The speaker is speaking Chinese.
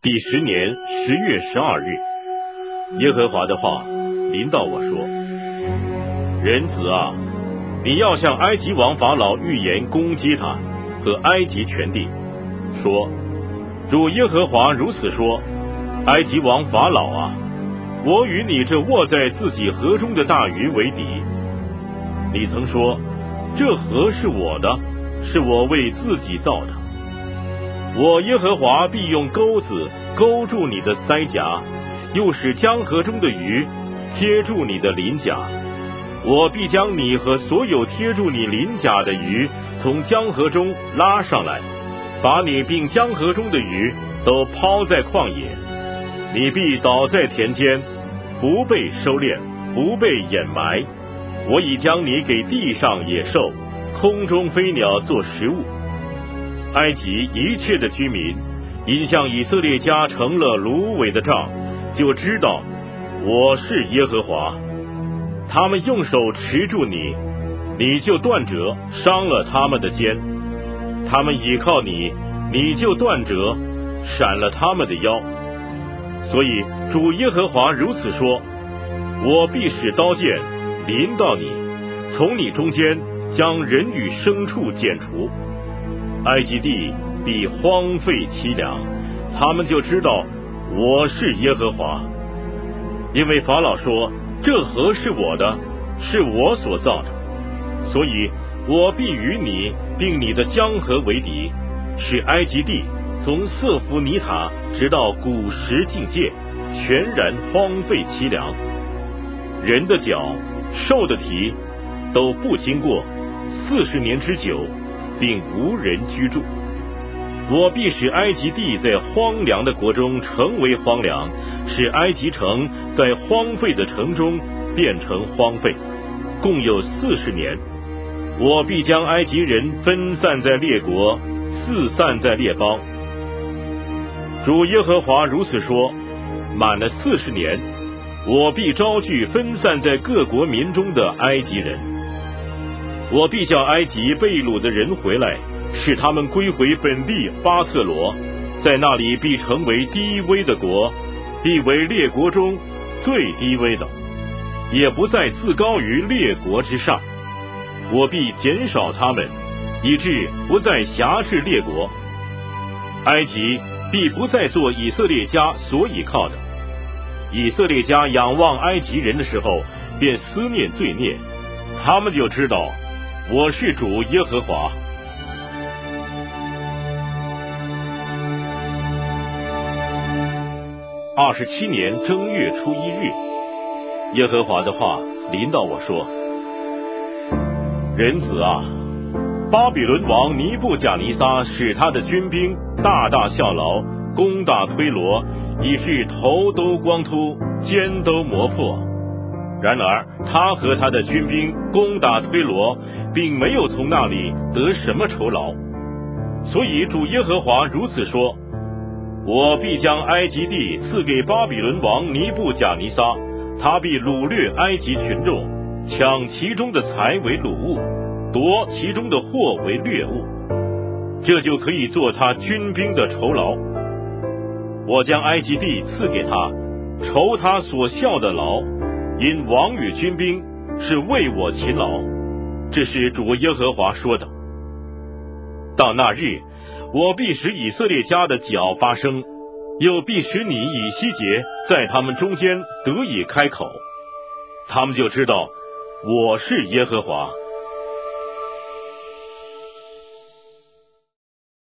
第10年10月12日，耶和华的话临到我说：人子啊，你要向埃及王法老预言攻击他和埃及全地，说：主耶和华如此说，埃及王法老啊，我与你这卧在自己河中的大鱼为敌。你曾说，这河是我的，是我为自己造的。我耶和华必用钩子勾住你的腮颊，又使江河中的鱼贴住你的鳞甲。我必将你和所有贴住你鳞甲的鱼从江河中拉上来，把你并江河中的鱼都抛在旷野。你必倒在田间，不被收敛，不被掩埋。我已将你给地上野兽、空中飞鸟做食物。埃及一切的居民因向以色列家成了芦苇的杖，就知道我是耶和华。他们用手持住你，你就断折，伤了他们的肩；他们倚靠你，你就断折，闪了他们的腰。所以主耶和华如此说：我必使刀剑临到你，从你中间将人与牲畜剪除。埃及地必荒废凄凉，他们就知道我是耶和华。因为法老说，这河是我的，是我所造的，所以我必与你并你的江河为敌，使埃及地从瑟弗尼塔直到古时境界，全然荒废凄凉。人的脚、兽的蹄都不经过40年之久，并无人居住。我必使埃及地在荒凉的国中成为荒凉，使埃及城在荒废的城中变成荒废，共有40年。我必将埃及人分散在列国，四散在列邦。主耶和华如此说：满了40年，我必招聚分散在各国民中的埃及人。我必叫埃及被掳的人回来，使他们归回本地巴特罗，在那里必成为低微的国，必为列国中最低微的，也不再自高于列国之上。我必减少他们，以致不再辖制列国。埃及必不再做以色列家所倚靠的。以色列家仰望埃及人的时候，便思念罪孽，他们就知道我是主耶和华。27年正月初1日，耶和华的话临到我说：人子啊，巴比伦王尼布甲尼撒使他的军兵大大效劳，攻打推罗，以致头都光秃，肩都磨破。然而他和他的军兵攻打推罗，并没有从那里得什么酬劳。所以主耶和华如此说：我必将埃及地赐给巴比伦王尼布甲尼撒，他必掳掠埃及群众，抢其中的财为掳物，夺其中的货为掠物，这就可以做他军兵的酬劳。我将埃及地赐给他，酬他所效的劳，因王与军兵是为我勤劳。这是主耶和华说的。到那日，我必使以色列家的脚发声，又必使你以西结在他们中间得以开口，他们就知道我是耶和华。